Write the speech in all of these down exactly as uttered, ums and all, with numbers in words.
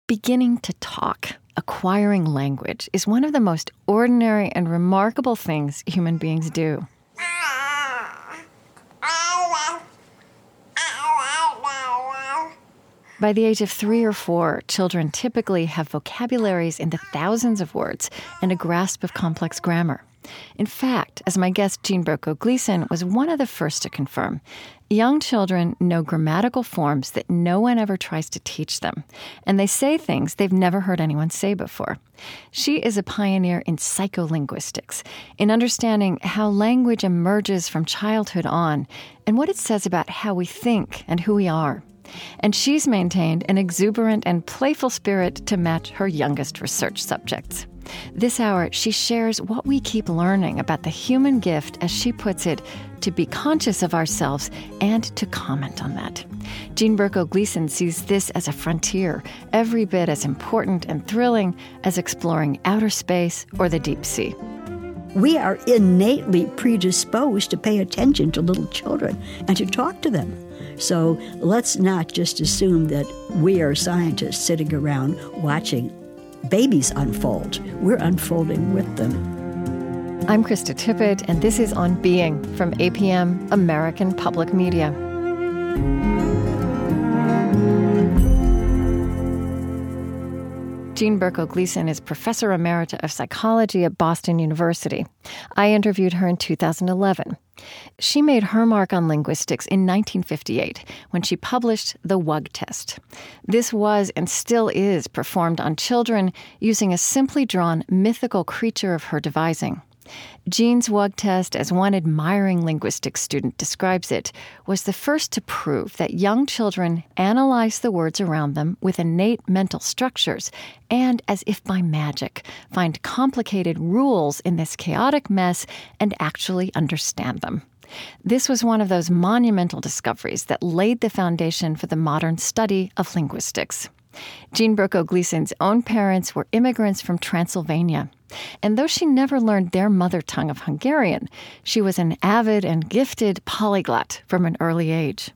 Beginning to talk, acquiring language, is one of the most ordinary and remarkable things human beings do. By the age of three or four, children typically have vocabularies in the thousands of words and a grasp of complex grammar. In fact, as my guest Jean Berko Gleason was one of the first to confirm, young children know grammatical forms that no one ever tries to teach them, and they say things they've never heard anyone say before. She is a pioneer in psycholinguistics, in understanding how language emerges from childhood on and what it says about how we think and who we are. And she's maintained an exuberant and playful spirit to match her youngest research subjects. This hour, she shares what we keep learning about the human gift, as she puts it, to be conscious of ourselves and to comment on that. Jean Berko Gleason sees this as a frontier, every bit as important and thrilling as exploring outer space or the deep sea. We are innately predisposed to pay attention to little children and to talk to them. So let's not just assume that we are scientists sitting around watching babies unfold. We're unfolding with them. I'm Krista Tippett, and this is On Being from A P M, American Public Media. Jean Berko Gleason is Professor Emerita of Psychology at Boston University. I interviewed her in two thousand eleven. She made her mark on linguistics in nineteen fifty-eight when she published The Wug Test. This was and still is performed on children using a simply drawn mythical creature of her devising. Jean's Wug Test, as one admiring linguistics student describes it, was the first to prove that young children analyze the words around them with innate mental structures and, as if by magic, find complicated rules in this chaotic mess and actually understand them. This was one of those monumental discoveries that laid the foundation for the modern study of linguistics. Jean Berko Gleason's own parents were immigrants from Transylvania. And though she never learned their mother tongue of Hungarian, she was an avid and gifted polyglot from an early age.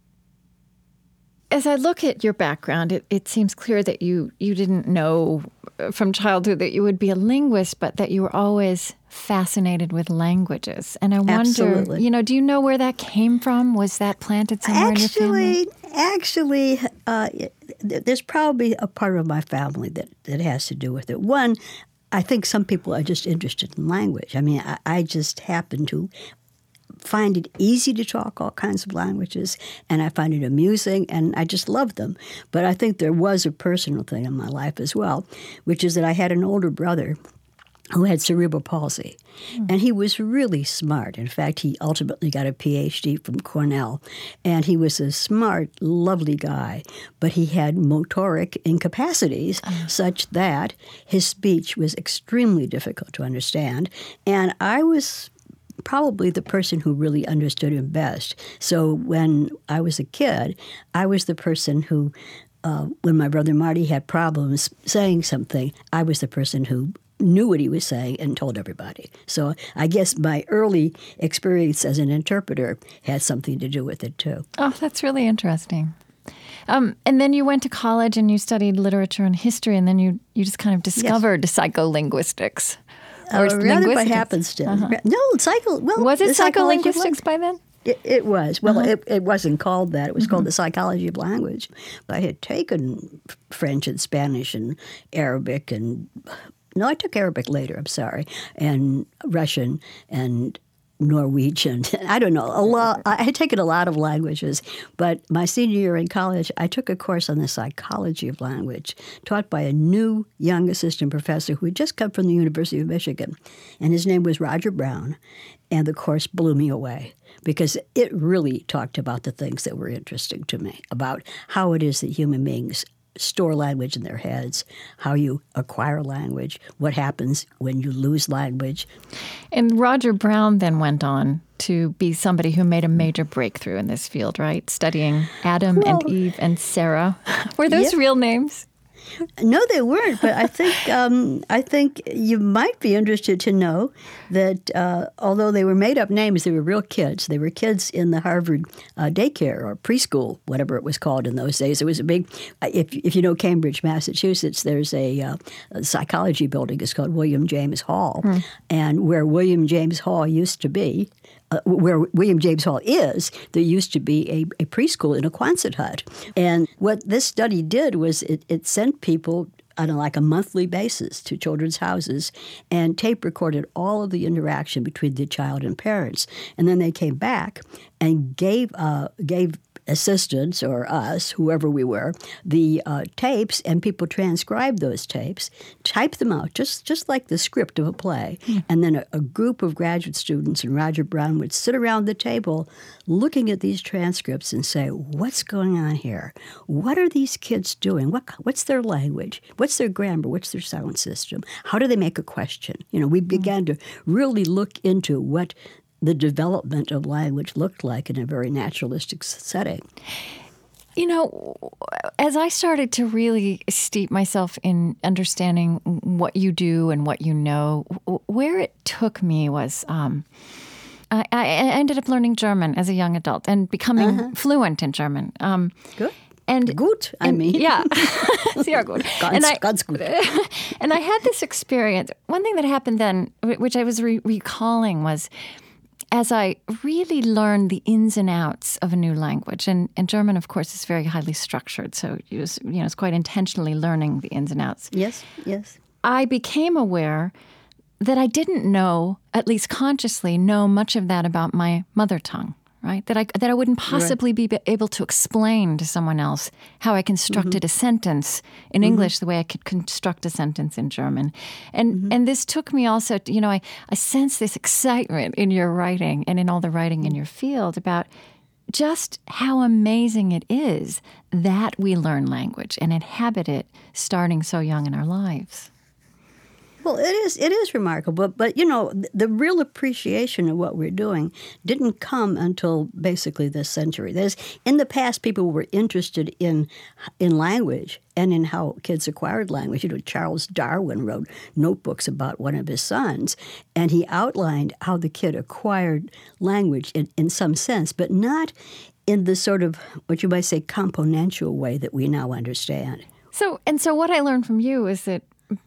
As I look at your background, it, it seems clear that you, you didn't know from childhood that you would be a linguist, but that you were always fascinated with languages. And I wonder, Absolutely. you know, do you know where that came from? Was that planted somewhere actually, in your family? Actually, uh, there's probably a part of my family that, that has to do with it. One, I think some people are just interested in language. I mean, I, I just happen to find it easy to talk all kinds of languages, and I find it amusing, and I just love them. But I think there was a personal thing in my life as well, which is that I had an older brother who had cerebral palsy. Mm. And he was really smart. In fact, he ultimately got a P H D from Cornell. And he was a smart, lovely guy. But he had motoric incapacities uh. such that his speech was extremely difficult to understand. And I was probably the person who really understood him best. So when I was a kid, I was the person who, uh, when my brother Marty had problems saying something, I was the person who knew what he was saying and told everybody. So I guess my early experience as an interpreter had something to do with it, too. Oh, that's really interesting. Um, and then you went to college and you studied literature and history, and then you, you just kind of discovered yes. psycholinguistics. Or uh, rather by happenstance. Uh-huh. No, psycho. Well, was it psycholinguistics by then? It, it was. Well, uh-huh. it, it wasn't called that. It was mm-hmm. called the psychology of language. I had taken French and Spanish and Arabic and no, I took Arabic later. I'm sorry, and Russian and Norwegian. I don't know. A lot. I had taken a lot of languages, but my senior year in college, I took a course on the psychology of language, taught by a new young assistant professor who had just come from the University of Michigan, and his name was Roger Brown, and the course blew me away because it really talked about the things that were interesting to me, about how it is that human beings store language in their heads, how you acquire language, what happens when you lose language. And Roger Brown then went on to be somebody who made a major breakthrough in this field, right? Studying Adam well, and Eve and Sarah. Were those yeah. real names? No, they weren't. But I think um, I think you might be interested to know that uh, although they were made-up names, they were real kids. They were kids in the Harvard uh, daycare or preschool, whatever it was called in those days. It was a big. If if you know Cambridge, Massachusetts, there's a, uh, a psychology building. It's called William James Hall, hmm. and where William James Hall used to be. Uh, where William James Hall is, there used to be a, a preschool in a Quonset hut. And what this study did was it, it sent people on a, like a monthly basis to children's houses and tape recorded all of the interaction between the child and parents. And then they came back and gave uh, gave assistants or us, whoever we were, the uh, tapes, and people transcribed those tapes, typed them out, just, just like the script of a play. Mm. And then a, a group of graduate students and Roger Brown would sit around the table looking at these transcripts and say, what's going on here? What are these kids doing? What, what's their language? What's their grammar? What's their sound system? How do they make a question? You know, we began to really look into what the development of language looked like in a very naturalistic setting. You know, as I started to really steep myself in understanding what you do and what you know, where it took me was um, I, I ended up learning German as a young adult and becoming uh-huh. fluent in German. Um, Good. And, gut, I and, mean. Yeah, sehr gut. Ganz, and I, ganz gut. And I had this experience. One thing that happened then, which I was re- recalling, was as I really learned the ins and outs of a new language, and, and German, of course, is very highly structured, so it was, you know, it's quite intentionally learning the ins and outs. Yes, yes. I became aware that I didn't know, at least consciously, know much of that about my mother tongue, right? That I that I wouldn't possibly right. be able to explain to someone else how I constructed mm-hmm. a sentence in mm-hmm. English the way I could construct a sentence in German. And mm-hmm. and this took me also, to, you know, I, I sense this excitement in your writing and in all the writing in your field about just how amazing it is that we learn language and inhabit it starting so young in our lives. Well, it is it is remarkable, but, you know, the real appreciation of what we're doing didn't come until basically this century. That is, in the past, people were interested in in language and in how kids acquired language. You know, Charles Darwin wrote notebooks about one of his sons, and he outlined how the kid acquired language in, in some sense, but not in the sort of, what you might say, componential way that we now understand. So, and so what I learned from you is that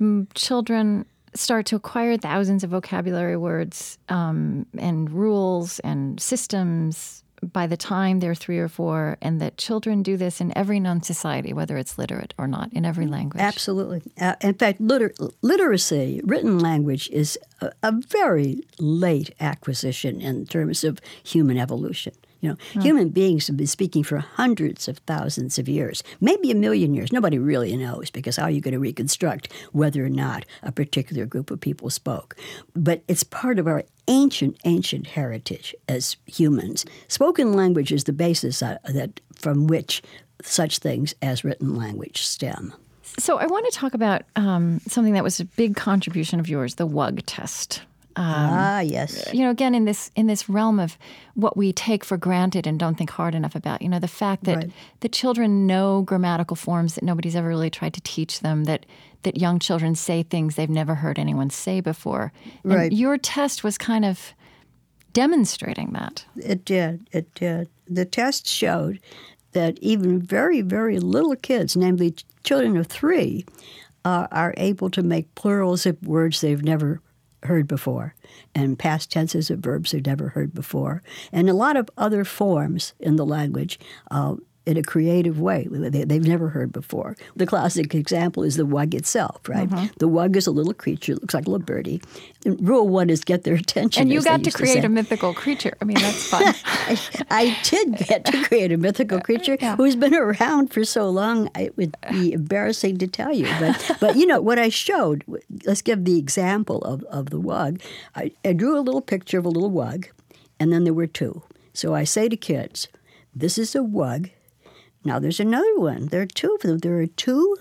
children start to acquire thousands of vocabulary words um, and rules and systems by the time they're three or four, and that children do this in every known society, whether it's literate or not, in every language. Absolutely. Uh, in fact, liter- literacy, written language, is a, a very late acquisition in terms of human evolution. You know, oh. human beings have been speaking for hundreds of thousands of years, maybe a million years. Nobody really knows, because how are you going to reconstruct whether or not a particular group of people spoke? But it's part of our ancient, ancient heritage as humans. Spoken language is the basis uh, that from which such things as written language stem. So I want to talk about um, something that was a big contribution of yours, the W U G test. Um, ah, yes. You know, again, in this in this realm of what we take for granted and don't think hard enough about, you know, the fact that right. the children know grammatical forms that nobody's ever really tried to teach them, that that young children say things they've never heard anyone say before. And right. your test was kind of demonstrating that. It did. It did. The test showed that even very, very little kids, namely children of three, uh, are able to make plurals of words they've never heard before, and past tenses of verbs they've never heard before, and a lot of other forms in the language uh, in a creative way they, they've never heard before. The classic example is the W U G itself, right? Mm-hmm. The W U G is a little creature. It looks like a little birdie. And rule one is get their attention. And you got to create to a mythical creature. I mean, that's fun. I, I did get to create a mythical creature yeah. who's been around for so long, it would be embarrassing to tell you. But, but you know, what I showed, let's give the example of, of the W U G. I, I drew a little picture of a little W U G, and then there were two. So I say to kids, this is a W U G. Now there's another one. There are two of them. There are two,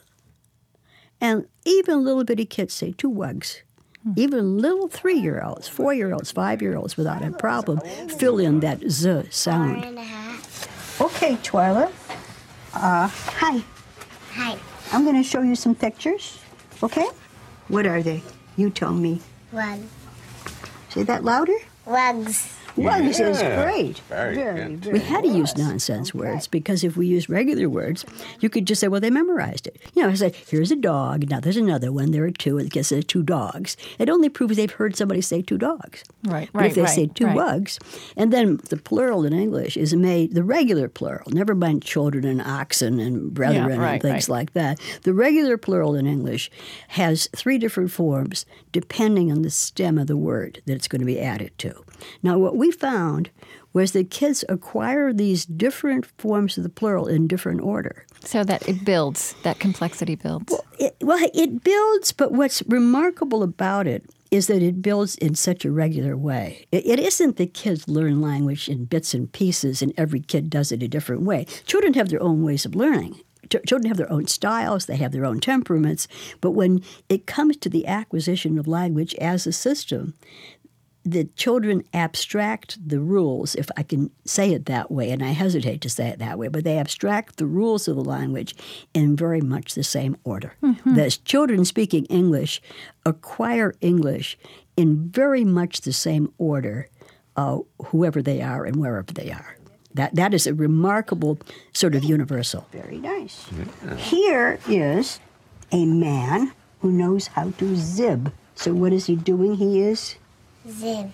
and even little bitty kids say two W U Gs. Hmm. Even little three-year-olds, four-year-olds, five-year-olds without a problem fill in that Z sound. Four and a half. Okay, Twyla. Uh, hi. Hi. I'm going to show you some pictures, okay? What are they? You tell me. Rug. Say that louder. Rugs. Rugs Yeah. is great. Very very, good. very. We had to use nonsense words because if we used regular words, you could just say, well, they memorized it. You know, I said, here's a dog. Now there's another one. There are two. It gets uh, two dogs. It only proves they've heard somebody say two dogs. Right, But right, if they right, say two right. rugs, and then the plural in English is made, the regular plural, never mind children and oxen and brethren Yeah, right, and things right. like that. The regular plural in English has three different forms depending on the stem of the word that it's going to be added to. Now, what we found was that kids acquire these different forms of the plural in different order. So that it builds, that complexity builds. It, well, it builds, but what's remarkable about it is that it builds in such a regular way. It, it isn't that kids learn language in bits and pieces and every kid does it a different way. Children have their own ways of learning. Ch- Children have their own styles, they have their own temperaments, but when it comes to the acquisition of language as a system, the children abstract the rules, if I can say it that way, and I hesitate to say it that way, but they abstract the rules of the language in very much the same order. Mm-hmm. The children speaking English acquire English in very much the same order, uh, whoever they are and wherever they are. That That is a remarkable sort of universal. Very nice. Yeah. Here is a man who knows how to zib. So what is he doing? He is... Zib.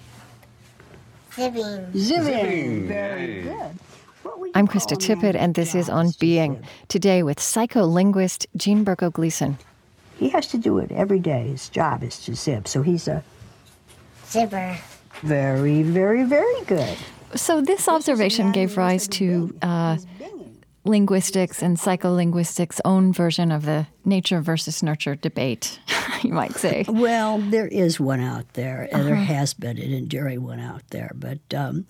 Zibbing. Zibbing. Very good. I'm Krista Tippett, and this is On Being. Today with psycholinguist Jean Berko Gleason. He has to do it every day. His job is to zib. So he's a... Zibber. Very, very, very good. So this observation gave rise to uh, linguistics and psycholinguistics' own version of the nature versus nurture debate, you might say. Well, there is one out there, and uh-huh. there has been an enduring one out there. But um,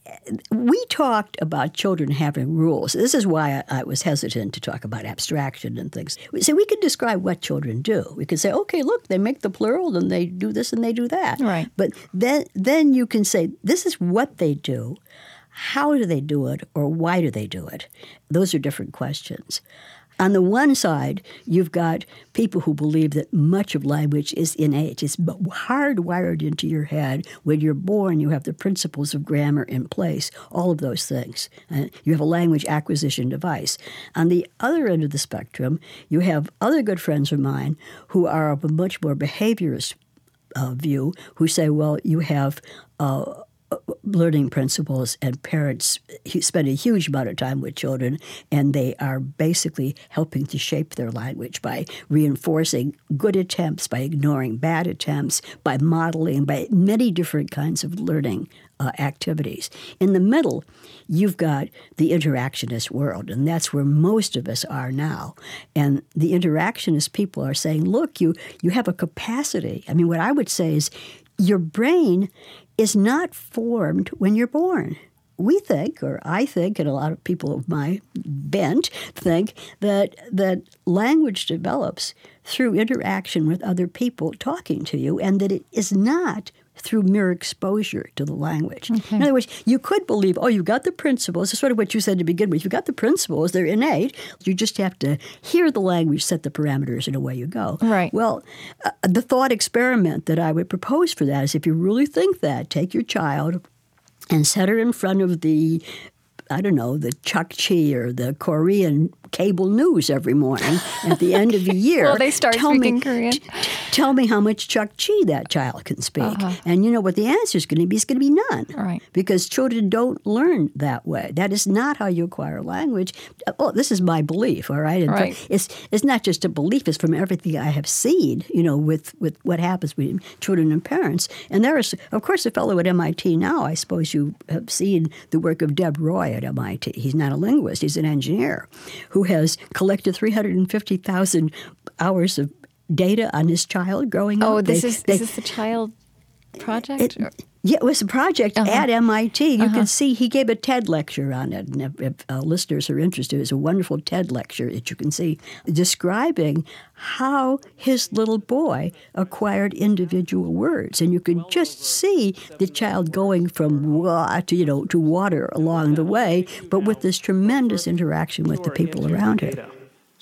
we talked about children having rules. This is why I, I was hesitant to talk about abstraction and things. So we could describe what children do. We could say, okay, look, they make the plural, and they do this and they do that. Right. But then, then you can say, this is what they do. How do they do it, or why do they do it? Those are different questions. On the one side, you've got people who believe that much of language is innate. It's hardwired into your head. When you're born, you have the principles of grammar in place, all of those things. Uh, you have a language acquisition device. On the other end of the spectrum, you have other good friends of mine who are of a much more behaviorist uh, view, who say, well, you have... Uh, learning principles, and parents spend a huge amount of time with children, and they are basically helping to shape their language by reinforcing good attempts, by ignoring bad attempts, by modeling, by many different kinds of learning uh, activities. In the middle, you've got the interactionist world, and that's where most of us are now. And the interactionist people are saying, look, you, you have a capacity. I mean, what I would say is your brain is not formed when you're born. We think, or I think, and a lot of people of my bent think, that that language develops through interaction with other people talking to you, and that it is not through mere exposure to the language. Okay. In other words, you could believe, oh, you've got the principles. It's sort of what you said to begin with. You've got the principles. They're innate. You just have to hear the language, set the parameters, and away you go. Right. Well, uh, the thought experiment that I would propose for that is if you really think that, take your child and set her in front of the, I don't know, the Chukchi or the Korean cable news every morning at the end of the year. Well, they start tell speaking me, Korean. T- tell me how much Chukchi that child can speak. Uh-huh. And you know what the answer is going to be? It's going to be none. Right. Because children don't learn that way. That is not how you acquire language. Oh, this is my belief, all right? And right. It's it's not just a belief. It's from everything I have seen, you know, with, with what happens with children and parents. And there is, of course, a fellow at M I T now, I suppose you have seen the work of Deb Roy at M I T. He's not a linguist. He's an engineer who has collected three hundred fifty thousand hours of data on his child growing up. Oh, this they, is they, is this the child project? It, yeah, it was a project uh-huh. at M I T. You uh-huh. can see he gave a TED lecture on it. And if, if uh, listeners are interested, it's a wonderful TED lecture that you can see describing how his little boy acquired individual words. And you can just see the child going from wah to, you know, to water along the way, but with this tremendous interaction with the people around him.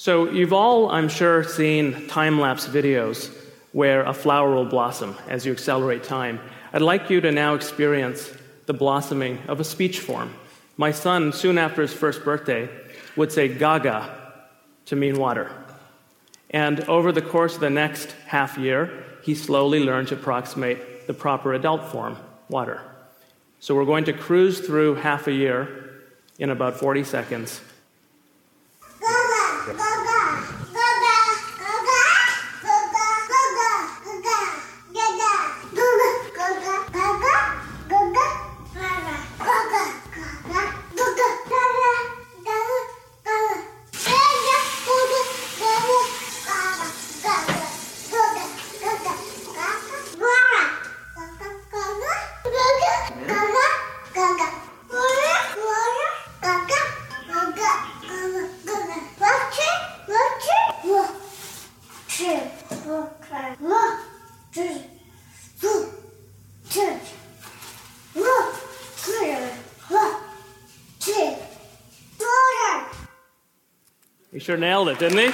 So you've all, I'm sure, seen time-lapse videos where a flower will blossom as you accelerate time. I'd like you to now experience the blossoming of a speech form. My son, soon after his first birthday, would say gaga to mean water. And over the course of the next half year, he slowly learned to approximate the proper adult form, water. So we're going to cruise through half a year in about forty seconds. Gaga, gaga, gaga, gaga, gaga, gaga, gaga, gaga, gaga, gaga, gaga, gaga, gaga, gaga, gaga, gaga, He sure nailed it, didn't he?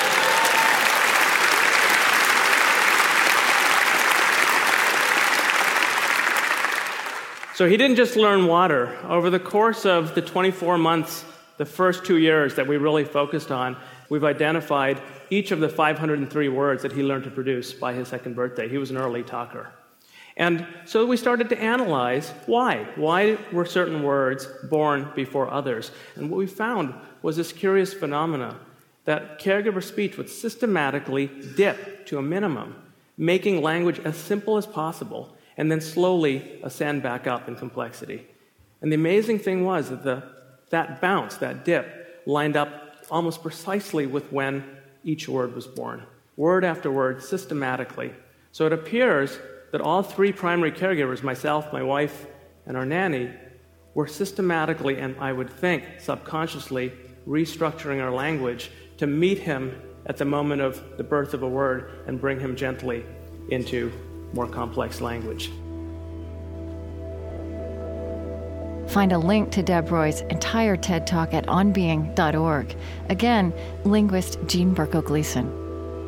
So he didn't just learn water. Over the course of the twenty-four months, the first two years that we really focused on, we've identified each of the five hundred three words that he learned to produce by his second birthday. He was an early talker. And so we started to analyze why. Why were certain words born before others? And what we found was this curious phenomena that caregiver speech would systematically dip to a minimum, making language as simple as possible, and then slowly ascend back up in complexity. And the amazing thing was that the, that bounce, that dip, lined up almost precisely with when each word was born, word after word, systematically. So it appears that all three primary caregivers, myself, my wife, and our nanny, were systematically, and I would think subconsciously, restructuring our language to meet him at the moment of the birth of a word and bring him gently into more complex language. Find a link to Deb Roy's entire TED Talk at on being dot org. Again, linguist Jean Berko Gleason.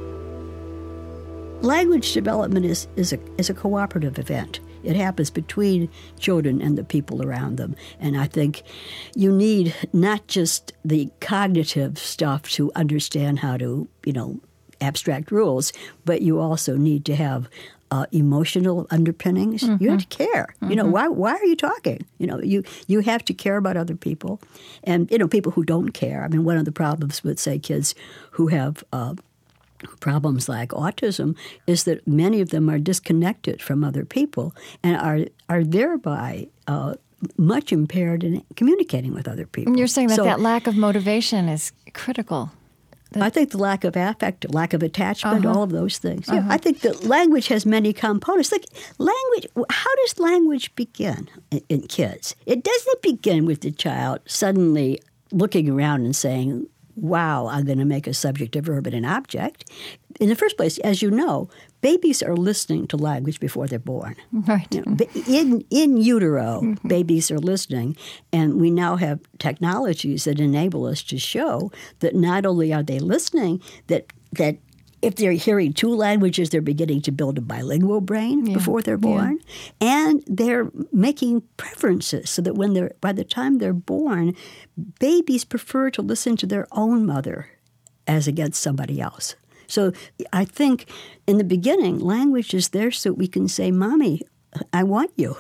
Language development is, is, a, is a cooperative event. It happens between children and the people around them. And I think you need not just the cognitive stuff to understand how to, you know, abstract rules, but you also need to have uh, emotional underpinnings. Mm-hmm. You have to care. Mm-hmm. You know, why why are you talking? You know, you, you have to care about other people. And, you know, people who don't care. I mean, one of the problems with, say, kids who have uh, problems like autism is that many of them are disconnected from other people and are are thereby uh, much impaired in communicating with other people. And you're saying that so, that lack of motivation is critical. That I think the lack of affect, lack of attachment, uh-huh. all of those things. Uh-huh. Yeah, I think that language has many components. Like language, how does language begin in, in kids? It doesn't begin with the child suddenly looking around and saying, wow, I'm going to make a subject, a verb, and an object. In the first place, as you know, babies are listening to language before they're born. Right. You know, in, in utero, mm-hmm. babies are listening, and we now have technologies that enable us to show that not only are they listening, that that if they're hearing two languages, they're beginning to build a bilingual brain yeah. before they're born. Yeah. And they're making preferences so that when they're by the time they're born, babies prefer to listen to their own mother as against somebody else. So I think in the beginning, language is there so we can say, Mommy, I want you.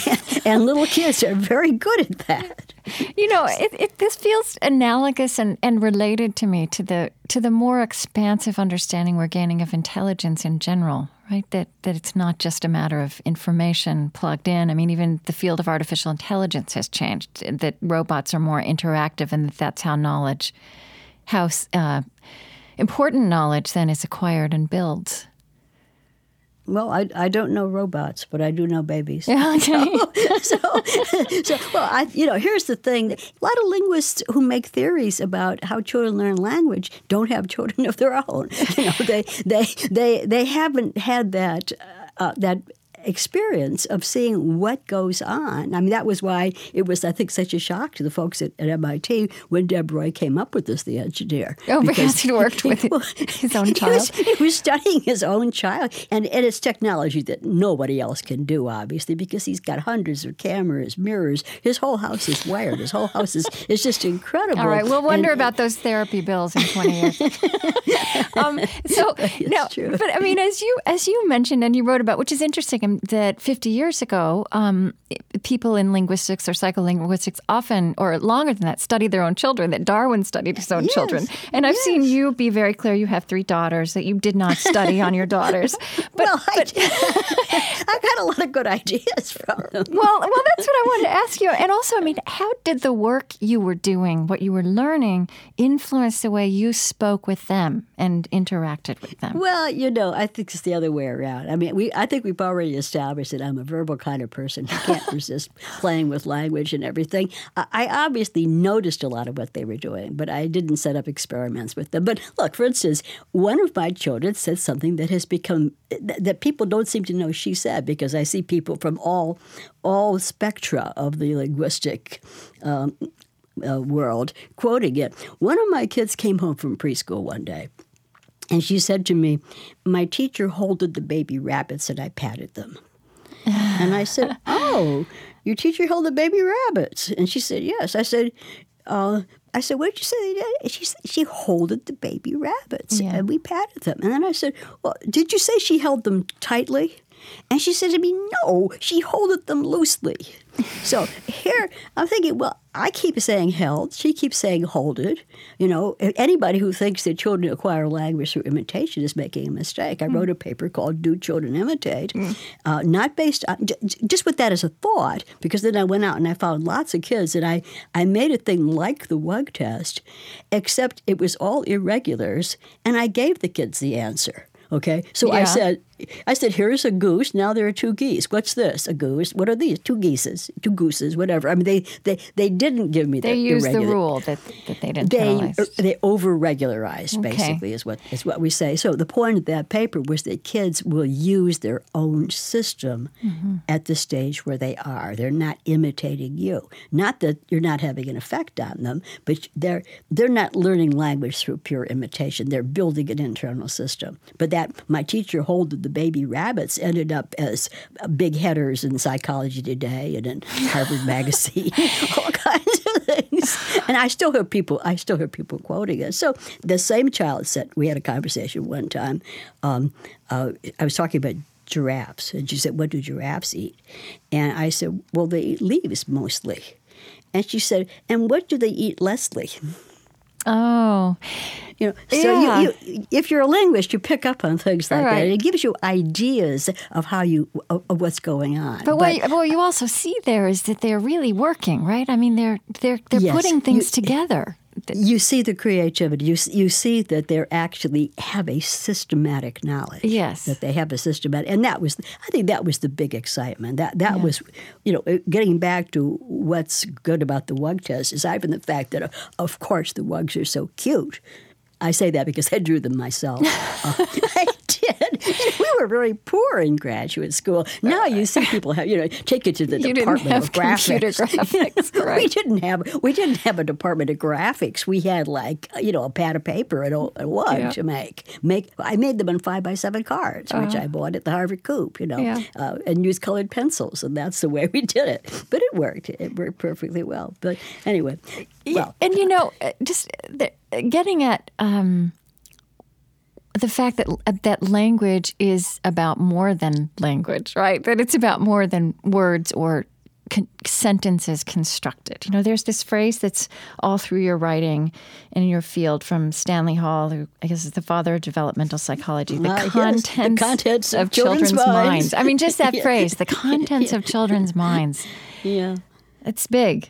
And little kids are very good at that. You know, it, it, this feels analogous and, and related to me to the to the more expansive understanding we're gaining of intelligence in general, right? That that it's not just a matter of information plugged in. I mean, even the field of artificial intelligence has changed, that robots are more interactive and that that's how knowledge, how uh, important knowledge then is acquired and built. Well, I, I don't know robots, but I do know babies. Yeah, okay. So, so, so, well, I, you know, here's the thing. A lot of linguists who make theories about how children learn language don't have children of their own. You know, they they they they haven't had that uh, that experience of seeing what goes on. I mean, that was why it was, I think, such a shock to the folks at, at M I T when Deb Roy came up with this, the engineer. Oh, because, because he worked with well, his own child. He was, he was studying his own child. And, and it's technology that nobody else can do, obviously, because he's got hundreds of cameras, mirrors. His whole house is wired. His whole house is, is just incredible. All right. We'll wonder and, about those therapy bills in twenty years. um, so, no, true. but I mean, as you as you mentioned and you wrote about, which is interesting, that fifty years ago, um, people in linguistics or psycholinguistics often, or longer than that, studied their own children, that Darwin studied his own yes. children. And I've yes. seen you be very clear. You have three daughters, that you did not study on your daughters. But, well, I, but, I've got a lot of good ideas from them. Well, well, that's what I wanted to ask you. And also, I mean, how did the work you were doing, what you were learning, influence the way you spoke with them and interacted with them? Well, you know, I think it's the other way around. I mean, we I think we've already established that I'm a verbal kind of person who can't resist playing with language and everything. I, I obviously noticed a lot of what they were doing, but I didn't set up experiments with them. But look, for instance, one of my children said something that has become, that people don't seem to know she said, because I see people from all, all spectra of the linguistic um, uh, world quoting it. One of my kids came home from preschool one day, and she said to me, "My teacher holded the baby rabbits and I patted them." And I said, "Oh, your teacher held the baby rabbits?" And she said, "Yes." I said, uh, I said, "What did you say?" And she said, "She holded the baby rabbits yeah. and we patted them." And then I said, "Well, did you say she held them tightly?" And she said to me, "No, she holded them loosely." So here I'm thinking, well, I keep saying held. She keeps saying holded. You know, anybody who thinks that children acquire language through imitation is making a mistake. I mm. wrote a paper called Do Children Imitate? Mm. Uh, not based on, just with that as a thought, because then I went out and I found lots of kids, and I, I made a thing like the W U G test, except it was all irregulars, and I gave the kids the answer. Okay, so yeah. I said, I said, here's a goose. Now there are two geese. What's this? A goose. What are these? Two geeses, two gooses, whatever. I mean, they they, they didn't give me the They used irregular. the rule that, that they didn't They penalize. they over regularized, Okay. basically, is what is what we say. So the point of that paper was that kids will use their own system mm-hmm. at the stage where they are. They're not imitating you. Not that you're not having an effect on them, but they're they're not learning language through pure imitation. They're building an internal system. But that my teacher holded the baby rabbits ended up as big headers in Psychology Today and in Harvard Magazine, all kinds of things. And I still hear people, I still hear people quoting it. So the same child said, we had a conversation one time. Um, uh, I was talking about giraffes, and she said, "What do giraffes eat?" And I said, "Well, they eat leaves mostly." And she said, "And what do they eat, Leslie?" Oh, you know, so yeah. you, you, if you're a linguist, you pick up on things like right. that. And it gives you ideas of how you of, of what's going on. But, but what, you, what you also see there is that they're really working, right? I mean, they're they're they're yes, putting things you, together. You see the creativity. You you see that they actually have a systematic knowledge. Yes, that they have a systematic, and that was I think that was the big excitement. That that yeah. was, you know, getting back to what's good about the W U G test, aside from the fact that, uh, of course, the W U Gs are so cute. I say that because I drew them myself. uh, I did. We were very poor in graduate school. Now you see people have, you know, take it to the you department didn't have of graphics. Computer graphics, You know, right. We didn't have we didn't have a department of graphics. We had like you know a pad of paper and a, a W U G Yeah. to make. Make I made them in five by seven cards, uh-huh. which I bought at the Harvard Coop. You know, yeah. uh, and used colored pencils, and that's the way we did it. But it worked. It worked perfectly well. But anyway, well, and you know, just the, getting at. Um, The fact that that language is about more than language, right? That it's about more than words or con- sentences constructed. You know, there's this phrase that's all through your writing and in your field from Stanley Hall, who I guess is the father of developmental psychology. The, uh, contents, yes, the contents of, of children's, children's minds. minds. I mean, just that yeah. phrase, the contents yeah. of children's minds. Yeah. It's big.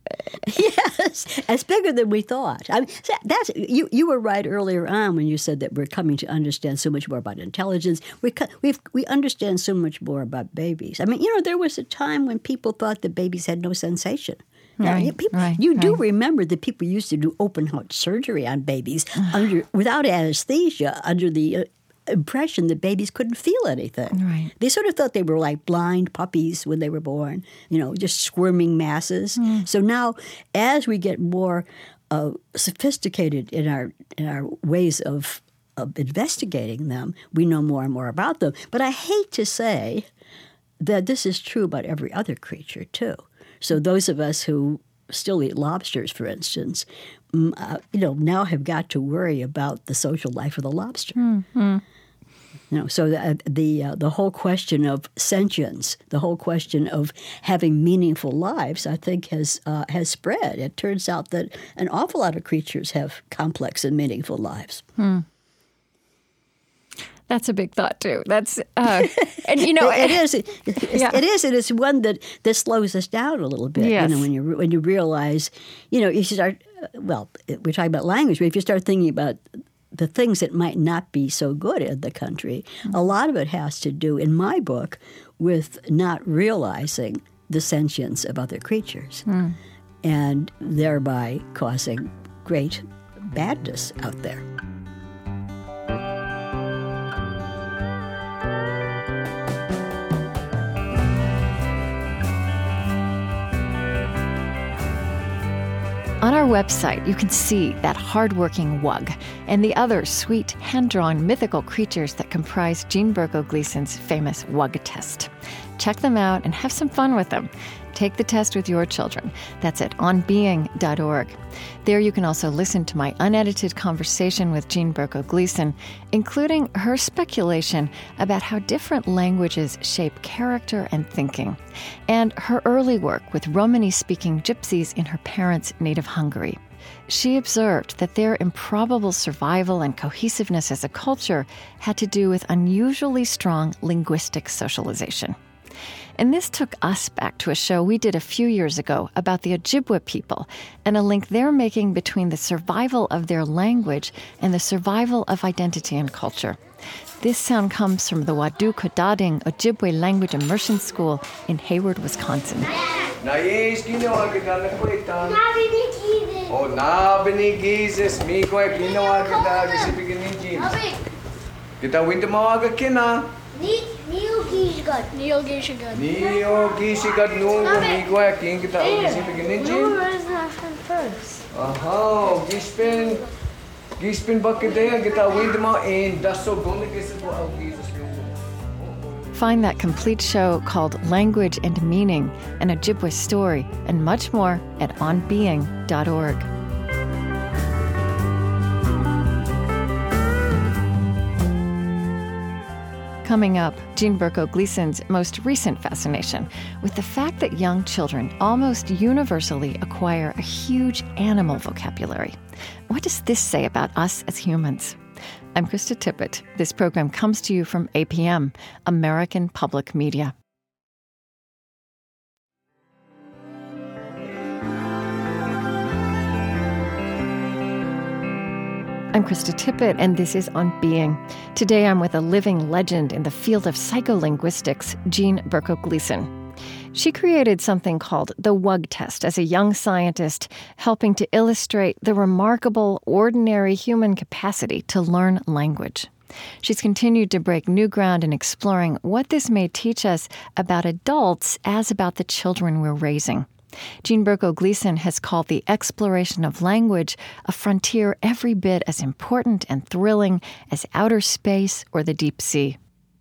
Yes, it's bigger than we thought. I mean, that's you. You were right earlier on when you said that we're coming to understand so much more about intelligence. We we we understand so much more about babies. I mean, you know, there was a time when people thought that babies had no sensation. Right, now, people, right, you do right. remember that people used to do open heart surgery on babies under without anesthesia under the uh, impression that babies couldn't feel anything. Right. They sort of thought they were like blind puppies when they were born, you know, just squirming masses. Mm. So now, as we get more uh, sophisticated in our in our ways of, of investigating them, we know more and more about them. But I hate to say that this is true about every other creature, too. So those of us who still eat lobsters, for instance, uh, you know, now have got to worry about the social life of the lobster. Mm-hmm. You know, so the the, uh, the whole question of sentience, the whole question of having meaningful lives, I think has uh, has spread. It turns out that an awful lot of creatures have complex and meaningful lives. Hmm. That's a big thought too. That's uh, and you know it, it is. It, it's, yeah. it is. It is one that, that slows us down a little bit. Yes. You know, when you when you realize, you know, you start. Well, we're talking about language, but if you start thinking about the things that might not be so good in the country, mm-hmm. a lot of it has to do, in my book, with not realizing the sentience of other creatures, mm. and thereby causing great badness out there. On our website, you can see that hardworking wug and the other sweet, hand-drawn mythical creatures that comprise Jean Berko Gleason's famous Wug test. Check them out and have some fun with them. Take the test with your children. That's at on being dot org. There you can also listen to my unedited conversation with Jean Berko Gleason, including her speculation about how different languages shape character and thinking, and her early work with Romani-speaking gypsies in her parents' native Hungary. She observed that their improbable survival and cohesiveness as a culture had to do with unusually strong linguistic socialization. And this took us back to a show we did a few years ago about the Ojibwe people and a link they're making between the survival of their language and the survival of identity and culture. This sound comes from the Wadu Kodading Ojibwe Language Immersion School in Hayward, Wisconsin. Neil Gishigat. Neil Gishigat. Neil Gishigat nungu migwa king kita ugisipin ninjin. Where's that first? Aha, gispin gispin bakidea kita windma in daso gonna gisipo augis. Find that complete show called Language and Meaning, an Ojibwe story, and much more at on being dot org. Coming up, Jean Berko Gleason's most recent fascination with the fact that young children almost universally acquire a huge animal vocabulary. What does this say about us as humans? I'm Krista Tippett. This program comes to you from A P M, American Public Media. I'm Krista Tippett, and this is On Being. Today I'm with a living legend in the field of psycholinguistics, Jean Berko Gleason. She created something called the Wug test as a young scientist, helping to illustrate the remarkable, ordinary human capacity to learn language. She's continued to break new ground in exploring what this may teach us about adults as about the children we're raising. Jean Berko Gleason has called the exploration of language a frontier every bit as important and thrilling as outer space or the deep sea.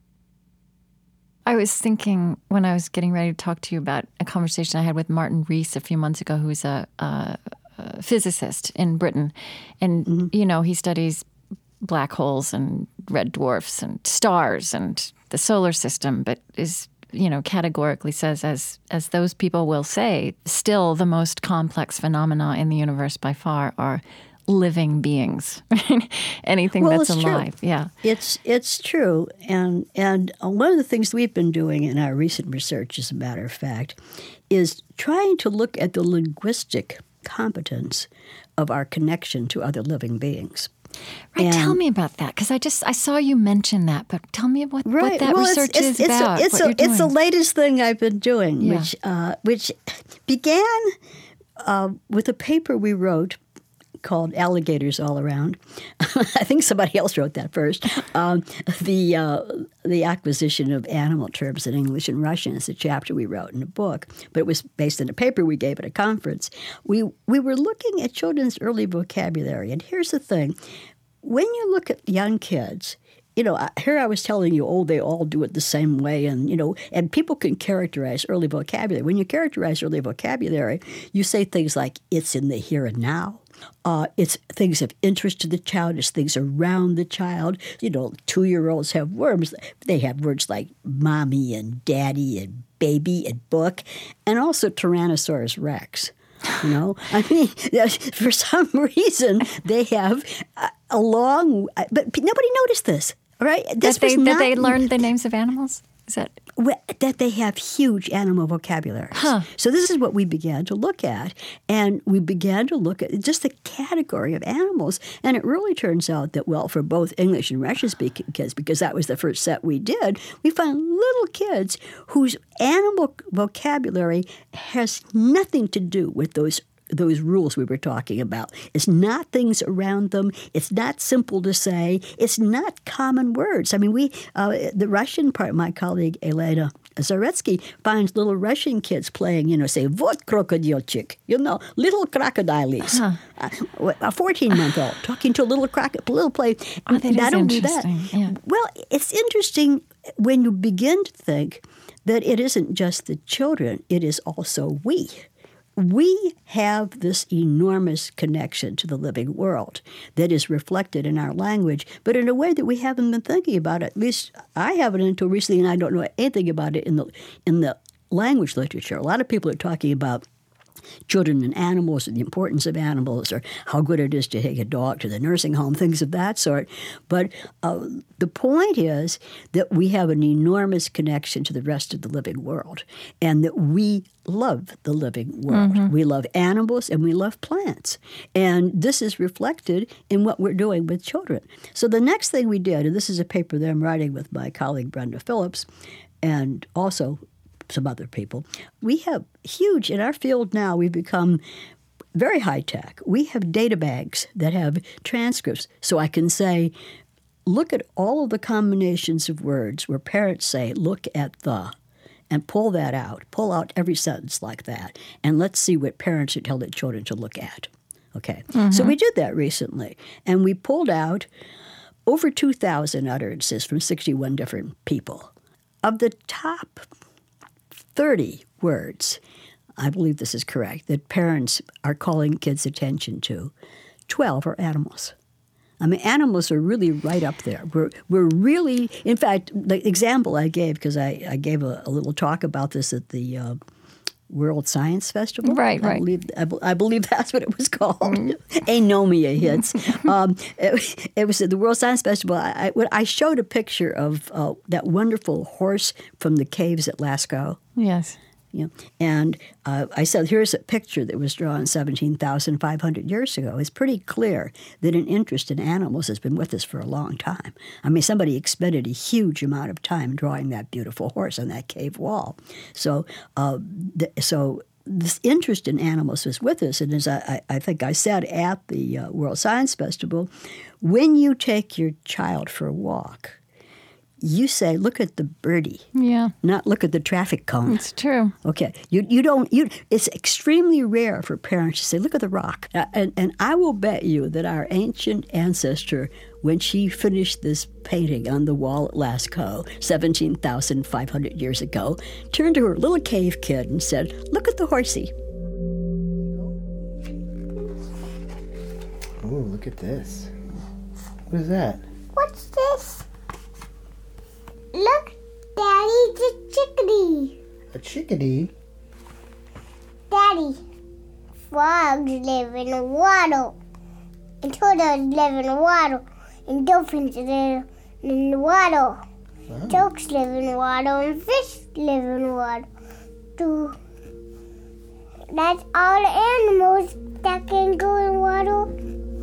I was thinking when I was getting ready to talk to you about a conversation I had with Martin Rees a few months ago, who's a, a, a physicist in Britain. And, mm-hmm. you know, he studies black holes and red dwarfs and stars and the solar system, but is you know, categorically says, as as those people will say, still the most complex phenomena in the universe by far are living beings. Anything well, that's it's alive. True. Yeah. It's it's true. And and one of the things we've been doing in our recent research, as a matter of fact, is trying to look at the linguistic competence of our connection to other living beings. Right, and, tell me about that, because I just I saw you mention that, but tell me what, right. what that well, research it's, it's, is it's about. A, it's, what a, you're doing. it's the latest thing I've been doing, yeah. which uh, which began uh, with a paper we wrote called Alligators All Around. I think somebody else wrote that first. Um, the uh, the acquisition of animal terms in English and Russian is a chapter we wrote in a book, but it was based on a paper we gave at a conference. We we were looking at children's early vocabulary, and here's the thing. When you look at young kids, you know, here I was telling you, oh, they all do it the same way. And, you know, and people can characterize early vocabulary. When you characterize early vocabulary, you say things like, it's in the here and now. Uh, it's things of interest to the child. It's things around the child. You know, two-year-olds have words. They have words like mommy and daddy and baby and book, and also Tyrannosaurus Rex. You know, I mean, for some reason, they have a long, but nobody noticed this. Right? This that, they, not, that they learned the names of animals? Is that that they have huge animal vocabularies. Huh. So this is what we began to look at. And we began to look at just the category of animals. And it really turns out that, well, for both English and Russian speaking kids, because that was the first set we did, we found little kids whose animal vocabulary has nothing to do with those those rules we were talking about. It's not things around them. It's not simple to say. It's not common words. I mean, we uh, the Russian part, my colleague Elena Zaretsky finds little Russian kids playing, you know, say, "Vot krokodilchik," you know, little crocodiles. Huh. Uh, a fourteen-month-old talking to a little crocodile, little play. Oh, that I is don't do that. Yeah. Well, it's interesting when you begin to think that it isn't just the children, it is also we. We have this enormous connection to the living world that is reflected in our language, but in a way that we haven't been thinking about it. At least I haven't until recently, and I don't know anything about it in the in the language literature. A lot of people are talking about children and animals and the importance of animals, or how good it is to take a dog to the nursing home, things of that sort. But uh, the point is that we have an enormous connection to the rest of the living world, and that we love the living world. Mm-hmm. We love animals and we love plants. And this is reflected in what we're doing with children. So the next thing we did, and this is a paper that I'm writing with my colleague Brenda Phillips, and also some other people, we have huge, in our field now, we've become very high-tech. We have data banks that have transcripts, so I can say, look at all of the combinations of words where parents say, look at the, and pull that out, pull out every sentence like that, and let's see what parents should tell their children to look at. Okay, mm-hmm. So we did that recently, and we pulled out over two thousand utterances from sixty-one different people. Of the top thirty words, I believe this is correct, that parents are calling kids' attention to, twelve are animals. I mean, animals are really right up there. We're we're really, in fact, the example I gave, because I, I gave a, a little talk about this at the uh, World Science Festival. Right, I right. Believe, I, I believe that's what it was called. Mm. Anomia hits. um, it, it was at the World Science Festival. I, I, I showed a picture of uh, that wonderful horse from the caves at Lascaux. Yes. You know, and uh, I said, here's a picture that was drawn seventeen thousand five hundred years ago. It's pretty clear that an interest in animals has been with us for a long time. I mean, somebody expended a huge amount of time drawing that beautiful horse on that cave wall. So, uh, th- so this interest in animals is with us. And as I, I think I said at the uh, World Science Festival, when you take your child for a walk, you say, look at the birdie. Yeah. Not look at the traffic cone. It's true. Okay. You you don't, you. It's extremely rare for parents to say, look at the rock. Uh, and, and I will bet you that our ancient ancestor, when she finished this painting on the wall at Lascaux seventeen thousand five hundred years ago, turned to her little cave kid and said, look at the horsey. Oh, look at this. What is that? What's this? Look, Daddy, it's a chickadee. A chickadee? Daddy, frogs live in the water, and turtles live in the water, and dolphins live in the water. Wow. Ducks live in the water, and fish live in the water. Too. That's all the animals that can go in water.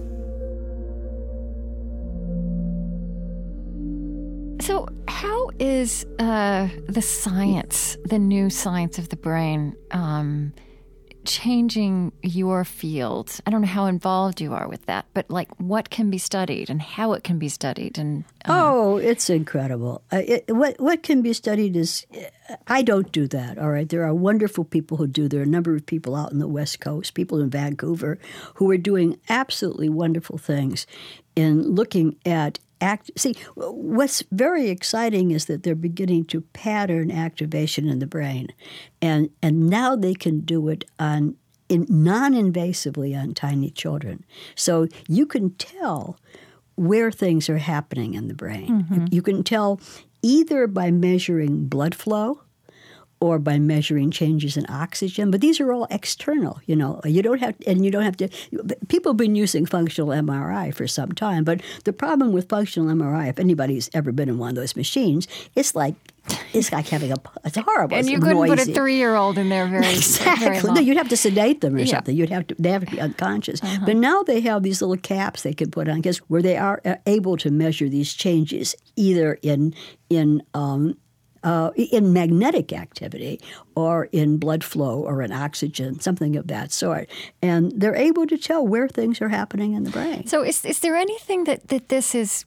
So how is uh, the science, the new science of the brain, um, changing your field? I don't know how involved you are with that, but like what can be studied and how it can be studied. And uh, oh, it's incredible. Uh, it, what what can be studied is, I don't do that. All right, there are wonderful people who do. There are a number of people out in the West Coast, people in Vancouver, who are doing absolutely wonderful things in looking at. Act, see, what's very exciting is that they're beginning to pattern activation in the brain, and and now they can do it on in, non-invasively on tiny children. So you can tell where things are happening in the brain. Mm-hmm. You, you can tell either by measuring blood flow or by measuring changes in oxygen, but these are all external. You know, you don't have, and you don't have to. People have been using functional M R I for some time, but the problem with functional M R I, if anybody's ever been in one of those machines, it's like it's like having a. It's horrible. And it's you couldn't noisy. put a three-year-old in there very exactly. Very long. No, you'd have to sedate them or yeah. something. You'd have to. They have to be unconscious. Uh-huh. But now they have these little caps they can put on, because where they are able to measure these changes either in in. Um, Uh, in magnetic activity or in blood flow or in oxygen, something of that sort. And they're able to tell where things are happening in the brain. So is is there anything that, that this is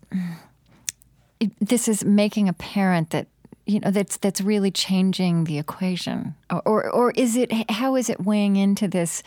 this is making apparent that, you know, that's that's really changing the equation? Or or, or is it, how is it weighing into this,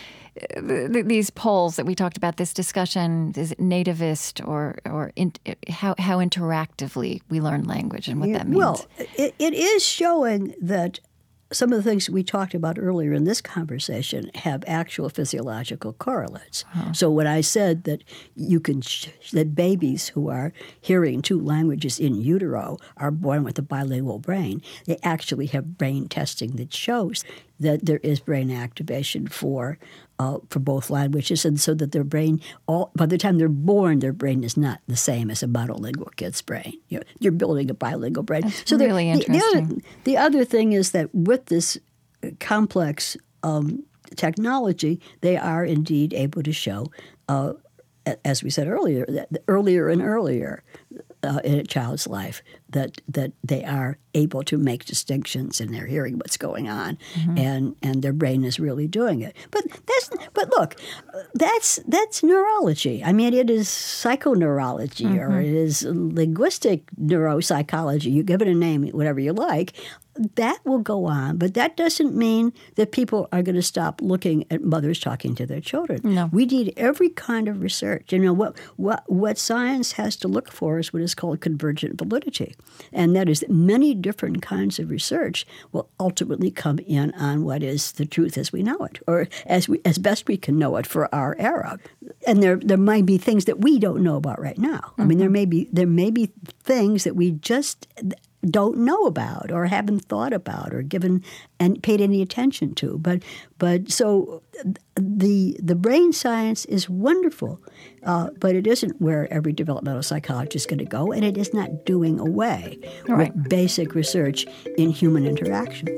these polls that we talked about, this discussion, is it nativist or or in, how how interactively we learn language and what Yeah, that means? Well, it, it is showing that some of the things we talked about earlier in this conversation have actual physiological correlates. Huh. So when I said that you can sh- that babies who are hearing two languages in utero are born with a bilingual brain, they actually have brain testing that shows that there is brain activation for uh, for both languages, and so that their brain, all by the time they're born, their brain is not the same as a monolingual kid's brain. You know, you're building a bilingual brain. That's so really the, the, interesting. the other, the other thing is that with this complex um, technology, they are indeed able to show, uh, as we said earlier, that earlier and earlier uh, in a child's life, that that they are able to make distinctions and they're hearing what's going on, mm-hmm. and, and their brain is really doing it. But that's but look, that's that's neurology. I mean, it is psychoneurology, mm-hmm. or it is linguistic neuropsychology. You give it a name, whatever you like. That will go on, but that doesn't mean that people are going to stop looking at mothers talking to their children. No. We need every kind of research. You know, what what what science has to look for is what is called convergent validity, and that is that many different kinds of research will ultimately come in on what is the truth as we know it, or as we as best we can know it for our era. And there there might be things that we don't know about right now. Mm-hmm. I mean, there may be there may be things that we just don't know about or haven't thought about or given and paid any attention to. But but so the the brain science is wonderful, uh, but it isn't where every developmental psychologist is going to go, and it is not doing away right. with basic research in human interaction.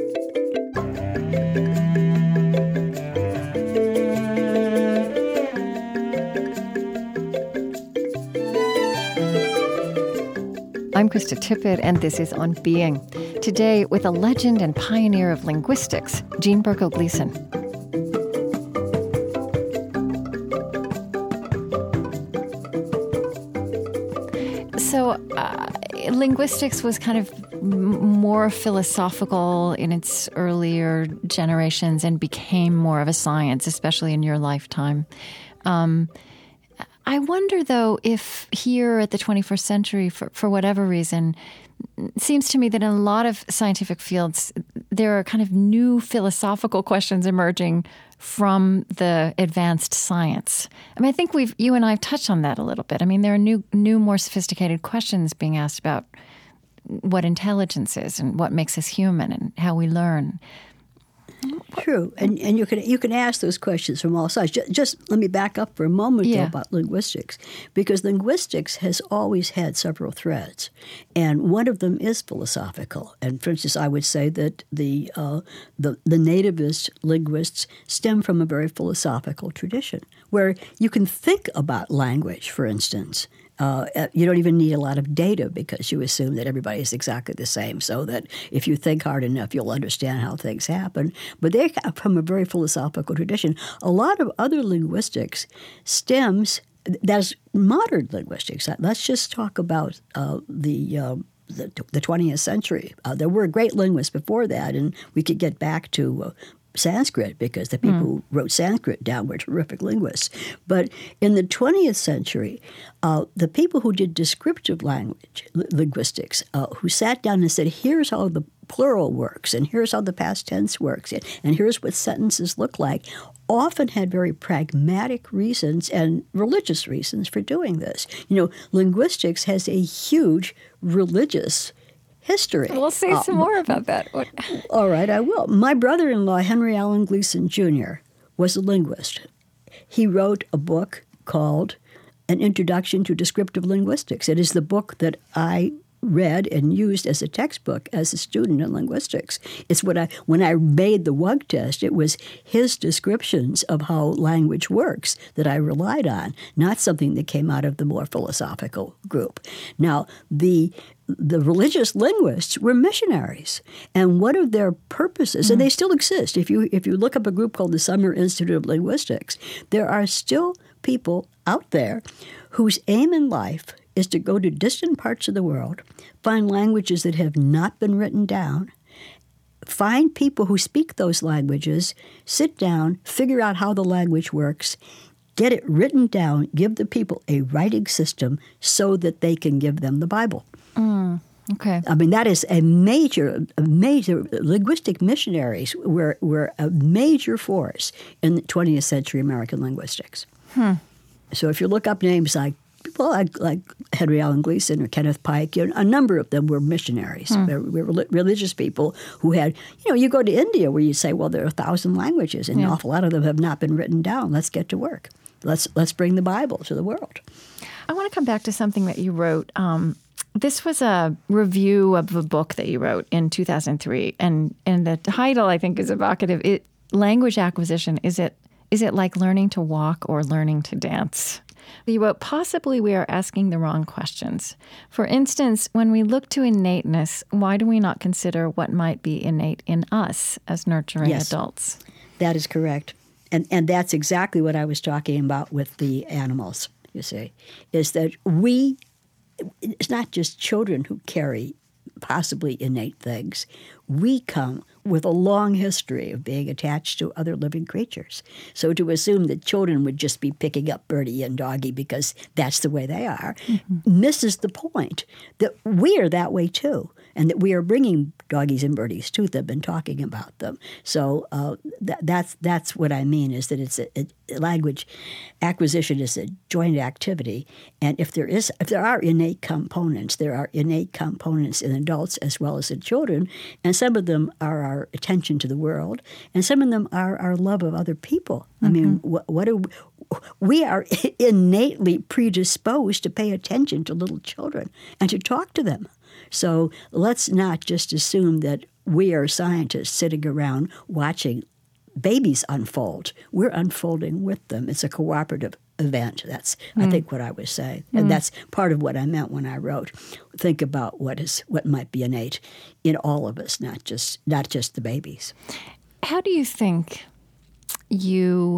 I'm Krista Tippett, and this is On Being. Today, with a legend and pioneer of linguistics, Jean Berko Gleason. So, uh, linguistics was kind of m- more philosophical in its earlier generations and became more of a science, especially in your lifetime. Um, I wonder, though, if here at the twenty-first century, for, for whatever reason, it seems to me that in a lot of scientific fields, there are kind of new philosophical questions emerging from the advanced science. I mean, I think we've you and I have touched on that a little bit. I mean, there are new, new, more sophisticated questions being asked about what intelligence is and what makes us human and how we learn. True, and and you can you can ask those questions from all sides. Just, just let me back up for a moment yeah. though, about linguistics, because linguistics has always had several threads, and one of them is philosophical. And for instance, I would say that the uh, the the nativist linguists stem from a very philosophical tradition, where you can think about language, for instance, Uh, you don't even need a lot of data because you assume that everybody is exactly the same, so that if you think hard enough, you'll understand how things happen. But they come from a very philosophical tradition. A lot of other linguistics stems, that's modern linguistics. Let's just talk about uh, the, uh, the the twentieth century. Uh, there were great linguists before that, and we could get back to uh, Sanskrit because the people mm. who wrote Sanskrit down were terrific linguists. But in the twentieth century, uh, the people who did descriptive language li- linguistics, uh, who sat down and said, here's how the plural works, and here's how the past tense works, and here's what sentences look like, often had very pragmatic reasons and religious reasons for doing this. You know, linguistics has a huge religious history. We'll say uh, some more about that. What? All right, I will. My brother-in-law, Henry Allen Gleason Junior, was a linguist. He wrote a book called An Introduction to Descriptive Linguistics. It is the book that I read and used as a textbook as a student in linguistics. It's what I, when I made the W U G test, it was his descriptions of how language works that I relied on, not something that came out of the more philosophical group. Now, the the religious linguists were missionaries, and one of their purposes, mm. and they still exist. If you if you look up a group called the Summer Institute of Linguistics, there are still people out there whose aim in life is to go to distant parts of the world, find languages that have not been written down, find people who speak those languages, sit down, figure out how the language works, get it written down, give the people a writing system so that they can give them the Bible. Mm, okay. I mean, that is a major, a major, linguistic missionaries were, were a major force in twentieth century American linguistics. Hmm. So if you look up names like people like, like Henry Allen Gleason or Kenneth Pike, you know, a number of them were missionaries. Hmm. They were religious people who had, you know, you go to India where you say, well, there are a thousand languages, and yeah. an awful lot of them have not been written down. Let's get to work. Let's let's bring the Bible to the world. I want to come back to something that you wrote. Um, this was a review of a book that you wrote in two thousand three, and and the title, I think, is evocative. It, language acquisition, is it is it like learning to walk or learning to dance? You wrote, possibly we are asking the wrong questions. For instance, when we look to innateness, why do we not consider what might be innate in us as nurturing yes, adults? That is correct. And and that's exactly what I was talking about with the animals, you see, is that we, it's not just children who carry possibly innate things. We come with a long history of being attached to other living creatures. So to assume that children would just be picking up Birdie and Doggy because that's the way they are mm-hmm. misses the point that we are that way too, and that we are bringing doggies and birdies to them and talking about them. So uh, that, that's that's what I mean, is that it's a, a language acquisition is a joint activity, and if there is if there are innate components, there are innate components in adults as well as in children, and some of them are our attention to the world, and some of them are our love of other people. Mm-hmm. I mean, what, what are we, we are innately predisposed to pay attention to little children and to talk to them. So let's not just assume that we are scientists sitting around watching babies unfold. We're unfolding with them. It's a cooperative event. That's, mm. I think, what I was saying. Mm. And that's part of what I meant when I wrote, think about what is what might be innate in all of us, not just not just the babies. How do you think you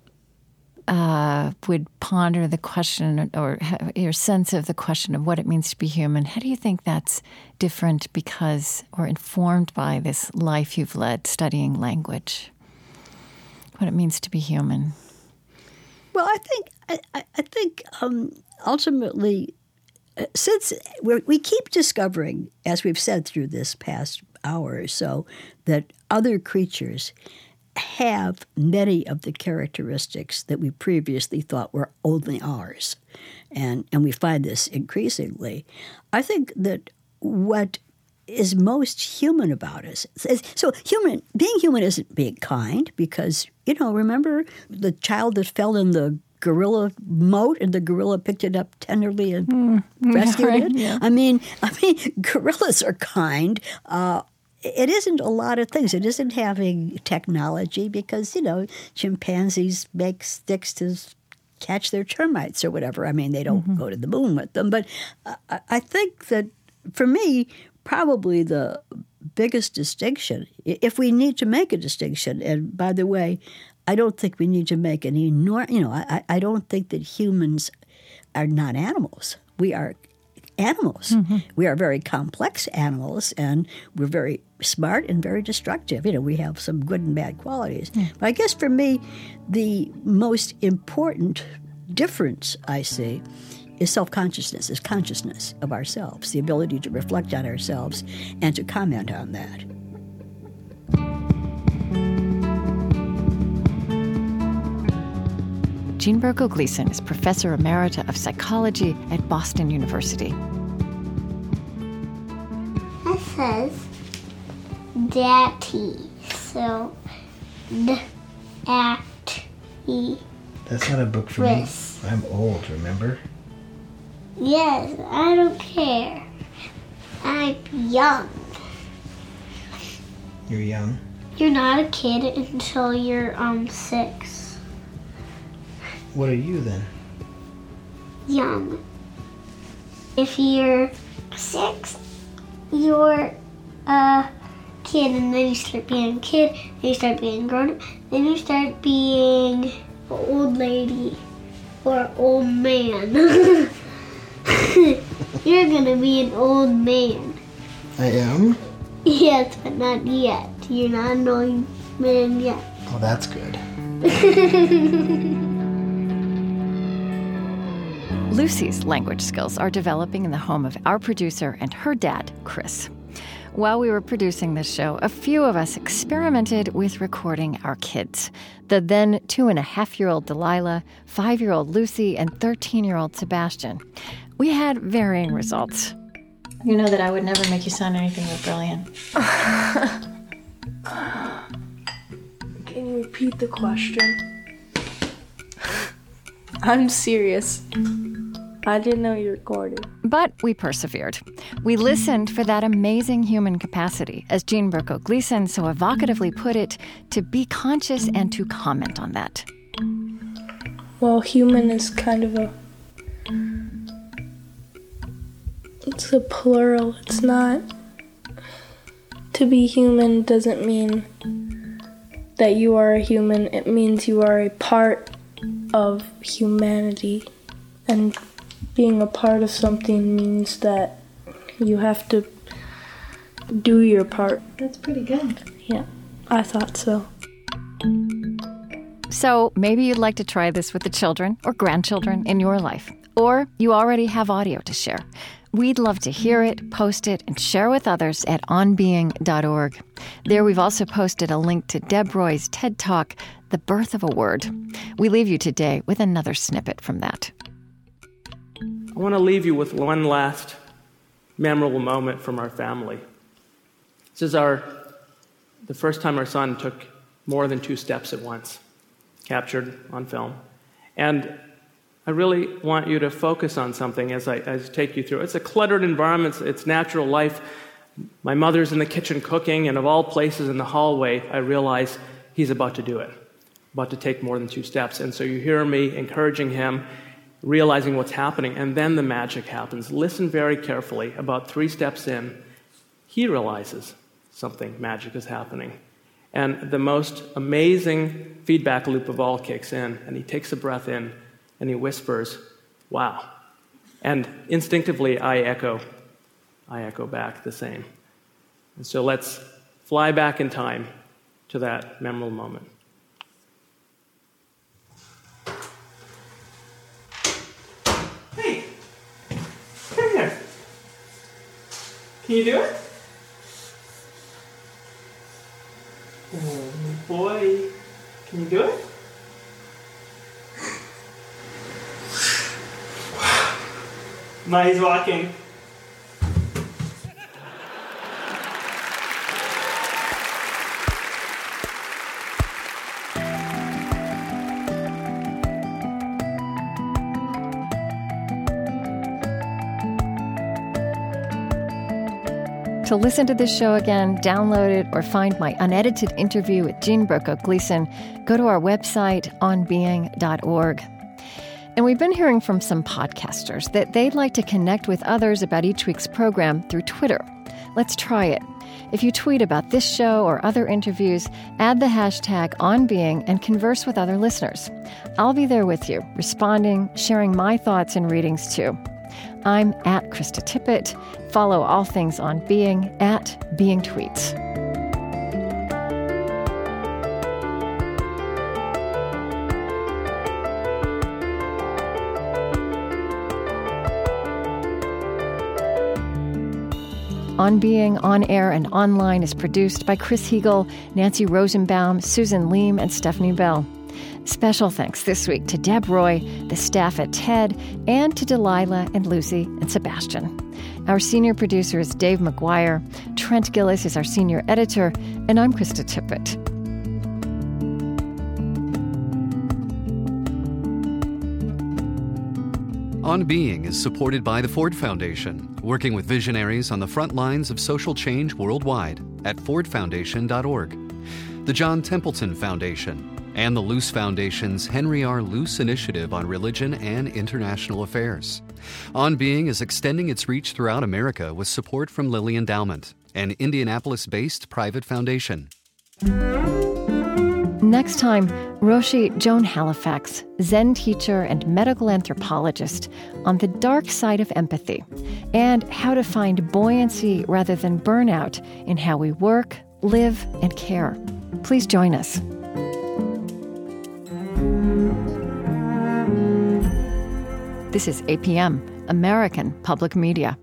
uh, would ponder the question, or your sense of the question of what it means to be human? How do you think that's different because, or informed by, this life you've led studying language? What it means to be human? Well, I think I, I think um, ultimately, uh, since we're, we keep discovering, as we've said through this past hour or so, that other creatures have many of the characteristics that we previously thought were only ours, and and we find this increasingly. I think that what is most human about us. So human, being human isn't being kind because, you know, remember the child that fell in the gorilla moat and the gorilla picked it up tenderly and mm, rescued right, it? Yeah. I mean, I mean, gorillas are kind. Uh, it isn't a lot of things. It isn't having technology because, you know, chimpanzees make sticks to catch their termites or whatever. I mean, they don't mm-hmm. go to the moon with them. But I, I think that, for me, probably the biggest distinction, if we need to make a distinction, and by the way, I don't think we need to make an enormous, you know, I, I don't think that humans are not animals. We are animals. Mm-hmm. We are very complex animals, and we're very smart and very destructive. You know, we have some good and bad qualities. Mm. But I guess for me, the most important difference I see is self-consciousness, is consciousness of ourselves, the ability to reflect on ourselves and to comment on that. Jean Berko Gleason is Professor Emerita of Psychology at Boston University. It says daddy, so D-A-T-E. That's not a book for Chris. me. I'm old, remember? Yes, I don't care. I'm young. You're young? You're not a kid until you're um six. What are you then? Young. If you're six, you're a kid, and then you start being a kid, then you start being grown up, then you start being an old lady or an old man. You're gonna be an old man. I am? Yes, but not yet. You're not an old man yet. Oh, that's good. Lucy's language skills are developing in the home of our producer and her dad, Chris. While we were producing this show, a few of us experimented with recording our kids. The then two-and-a-half-year-old Delilah, five-year-old Lucy, and thirteen-year-old Sebastian. We had varying results. You know that I would never make you sound anything but brilliant. Can you repeat the question? I'm serious. I didn't know you recorded. But we persevered. We listened for that amazing human capacity, as Jean Berko Gleason so evocatively put it, to be conscious and to comment on that. Well, human is kind of a... It's a plural. It's not... To be human doesn't mean that you are a human. It means you are a part of humanity. And being a part of something means that you have to do your part. That's pretty good. Yeah, I thought so. So maybe you'd like to try this with the children or grandchildren in your life. Or you already have audio to share. We'd love to hear it, post it, and share with others at on being dot org. There we've also posted a link to Deb Roy's TED Talk, The Birth of a Word. We leave you today with another snippet from that. I want to leave you with one last memorable moment from our family. This is our the first time our son took more than two steps at once, captured on film. And I really want you to focus on something as I, as I take you through. It's a cluttered environment. It's natural life. My mother's in the kitchen cooking, and of all places in the hallway, I realize he's about to do it, about to take more than two steps. And so you hear me encouraging him, realizing what's happening, and then the magic happens. Listen very carefully. About three steps in, he realizes something magic is happening. And the most amazing feedback loop of all kicks in, and he takes a breath in, and he whispers, "Wow." And instinctively, I echo, I echo back the same. And so let's fly back in time to that memorable moment. Hey, come here. Can you do it? Oh boy, can you do it? Now he's walking. To listen to this show again, download it, or find my unedited interview with Jean Berko Gleason, go to our website, on being dot org. And we've been hearing from some podcasters that they'd like to connect with others about each week's program through Twitter. Let's try it. If you tweet about this show or other interviews, add the hashtag OnBeing and converse with other listeners. I'll be there with you, responding, sharing my thoughts and readings too. I'm at Krista Tippett. Follow all things On Being at Being Tweets. On Being, on air and online is produced by Chris Heagle, Nancy Rosenbaum, Susan Leem, and Stephanie Bell. Special thanks this week to Deb Roy, the staff at TED, and to Delilah and Lucy and Sebastian. Our senior producer is Dave McGuire. Trent Gillis is our senior editor, and I'm Krista Tippett. On Being is supported by the Ford Foundation, working with visionaries on the front lines of social change worldwide at ford foundation dot org. The John Templeton Foundation, and the Luce Foundation's Henry R. Luce Initiative on Religion and International Affairs. On Being is extending its reach throughout America with support from Lilly Endowment, an Indianapolis-based private foundation. Next time, Roshi Joan Halifax, Zen teacher and medical anthropologist, on the dark side of empathy and how to find buoyancy rather than burnout in how we work, live, and care. Please join us. This is A P M, American Public Media.